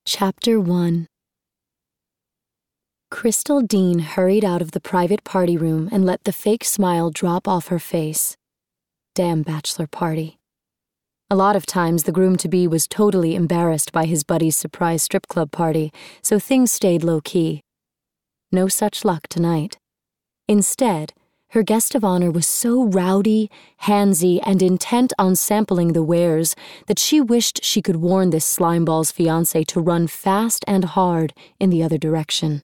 Chapter 1. Crystal Dean hurried out of the private party room and let the fake smile drop off her face. Damn bachelor party. A lot of times the groom-to-be was totally embarrassed by his buddy's surprise strip club party, so things stayed low-key. No such luck tonight. Instead, her guest of honor was so rowdy, handsy, and intent on sampling the wares that she wished she could warn this slimeball's fiancé to run fast and hard in the other direction.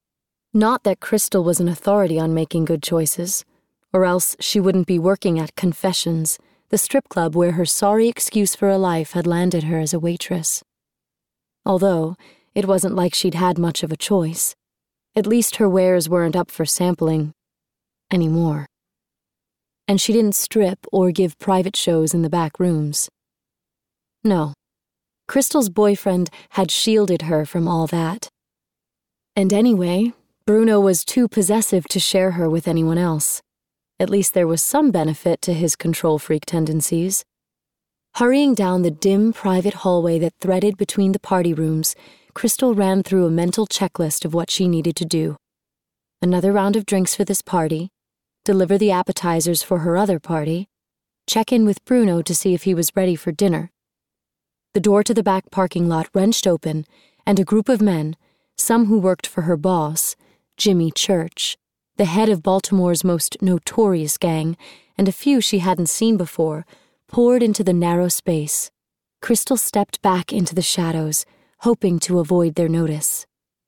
Not that Crystal was an authority on making good choices, or else she wouldn't be working at Confessions, the strip club where her sorry excuse for a life had landed her as a waitress. Although it wasn't like she'd had much of a choice. At least her wares weren't up for sampling anymore. And she didn't strip or give private shows in the back rooms. No, Crystal's boyfriend had shielded her from all that. And anyway, Bruno was too possessive to share her with anyone else. At least there was some benefit to his control freak tendencies. Hurrying down the dim private hallway that threaded between the party rooms, Crystal ran through a mental checklist of what she needed to do. Another round of drinks for this party, deliver the appetizers for her other party, check in with Bruno to see if he was ready for dinner. The door to the back parking lot wrenched open, and a group of men, some who worked for her boss, Jimmy Church, the head of Baltimore's most notorious gang, and a few she hadn't seen before, poured into the narrow space. Crystal stepped back into the shadows, hoping to avoid their notice.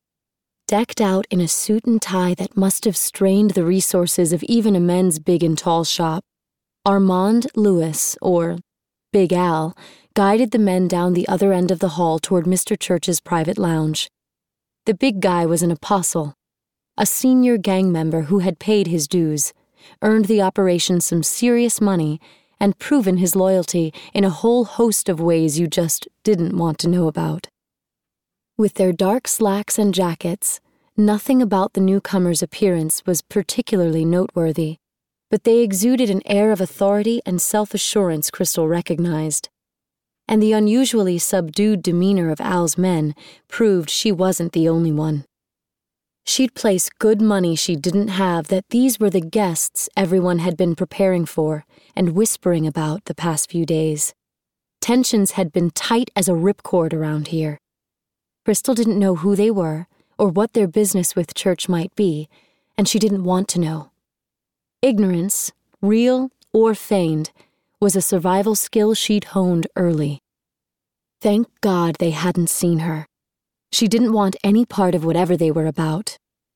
Decked out in a suit and tie that must have strained the resources of even a men's big and tall shop, Armand Lewis, or Big Al, guided the men down the other end of the hall toward Mr. Church's private lounge. The big guy was an apostle, a senior gang member who had paid his dues, earned the operation some serious money, and proven his loyalty in a whole host of ways you just didn't want to know about. With their dark slacks and jackets, nothing about the newcomer's appearance was particularly noteworthy, but they exuded an air of authority and self-assurance Crystal recognized. And the unusually subdued demeanor of Al's men proved she wasn't the only one. She'd place good money she didn't have that these were the guests everyone had been preparing for and whispering about the past few days. Tensions had been tight as a ripcord around here. Crystal didn't know who they were or what their business with Church might be, and she didn't want to know. Ignorance, real or feigned, was a survival skill she'd honed early. Thank God they hadn't seen her. She didn't want any part of whatever they were about.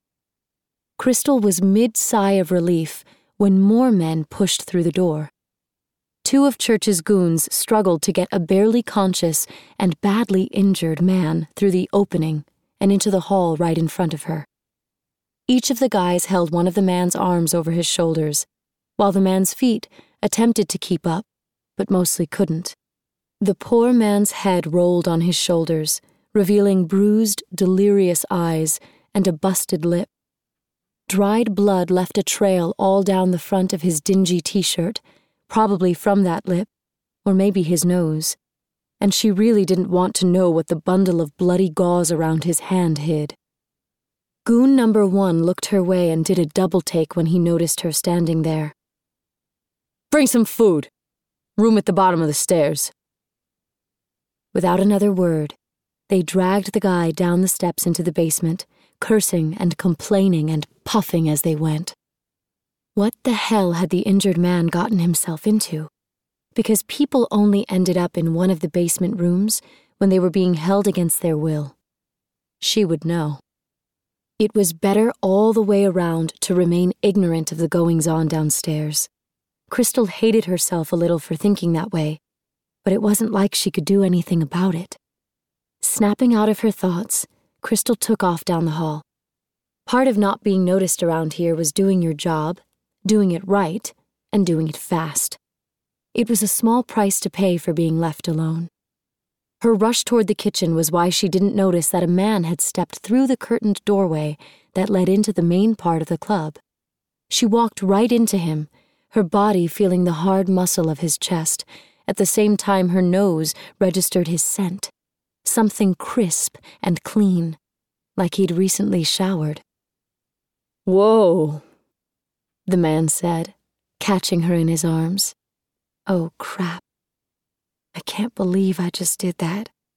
Crystal was mid-sigh of relief when more men pushed through the door. Two of Church's goons struggled to get a barely conscious and badly injured man through the opening and into the hall right in front of her. Each of the guys held one of the man's arms over his shoulders, while the man's feet attempted to keep up, but mostly couldn't. The poor man's head rolled on his shoulders, revealing bruised, delirious eyes and a busted lip. Dried blood left a trail all down the front of his dingy t-shirt, probably from that lip, or maybe his nose, and she really didn't want to know what the bundle of bloody gauze around his hand hid. Goon number 1 looked her way and did a double-take when he noticed her standing there. "Bring some food. Room at the bottom of the stairs." Without another word, they dragged the guy down the steps into the basement, cursing and complaining and puffing as they went. What the hell had the injured man gotten himself into? Because people only ended up in one of the basement rooms when they were being held against their will. She would know. It was better all the way around to remain ignorant of the goings-on downstairs. Crystal hated herself a little for thinking that way, but it wasn't like she could do anything about it. Snapping out of her thoughts, Crystal took off down the hall. Part of not being noticed around here was doing your job, doing it right, and doing it fast. It was a small price to pay for being left alone. Her rush toward the kitchen was why she didn't notice that a man had stepped through the curtained doorway that led into the main part of the club. She walked right into him, her body feeling the hard muscle of his chest, at the same time her nose registered his scent. something crisp and clean, like he'd recently showered. "Whoa," the man said, catching her in his arms. "Oh, crap. I can't believe I just did that."